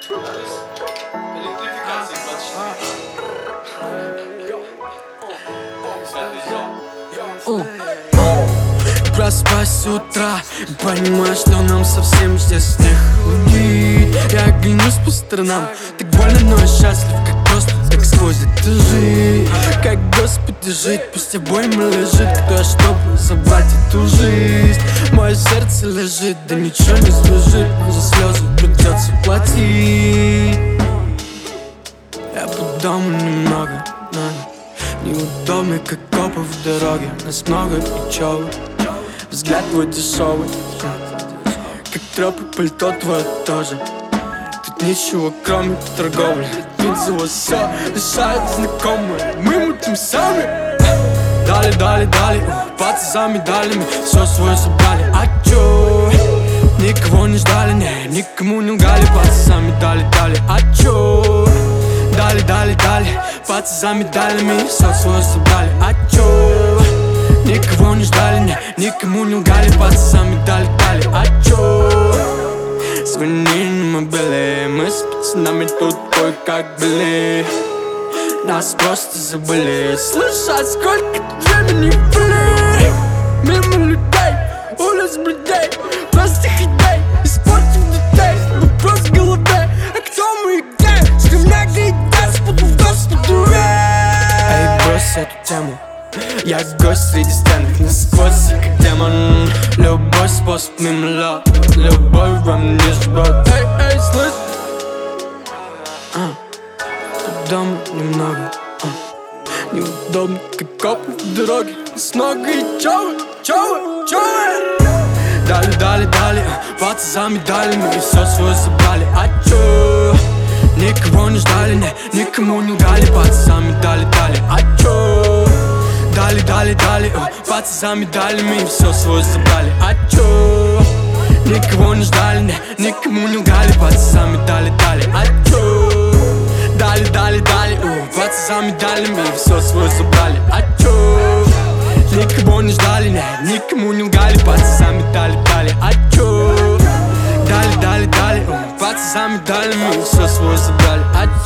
Электрификация 24. Проспать с утра и понимаю, что нам совсем здесь не худит. Я оглянусь по сторонам, так больно, но я счастлив, как просто, так сквозь эту жизнь. Как Господи жить, пусть обоим лежит, кто я, чтобы забрать эту жизнь. Мое сердце лежит, да ничего не сбежит, но за слезы придется платить. Я по дому немного, но неудобный, как копы в дороге. Нас много плечевых, взгляд твой дешевый, как тропы, пальто твое тоже. Тут ничего, кроме торговли. Бензово все решает знакомые, мы мутим сами. Дали, пацы за медалями, все свое собрали. А чё? Никого не ждали, не, никому не лгали. Пацы сами дали, а чё? Дали, пацы за медалями, все свое собрали. А чё? Никого не ждали, не, никому не лгали. Пацы сами дали, а чё? Звонили мы были, мы с пацанами тут кое-как были. Нас просто забыли. Слушай, сколько времени были. Мимо людей, улиц бледей, просто хидей, испортив детей. Вопрос в голове, а кто мы и где? С кем я грядет, спуду Господу. Эй, брось эту тему, я гость среди стенок насквозь, как демон. Любой способ мимо лед, любовь во мне ждет. Эй, слышь, тут дома немного, неудобно, как копы в дороге. С много и чё вы? Дали, пацы за медалями, и все свое забрали. А чё? Никого не ждали, не, никому не лгали. Пацы за медали, а чё? Дали, пацы за медалями, и все свое забрали. А чё? Никого не ждали, не, никому не лгали. Пацы за медали, а чё? Дали, пацы за медалями, и все свое забрали. А чё? Никого не ждали, не, никому не лгали. Пацы за медали, а чё? Дали, пацы за медалями, и все свое забрали. А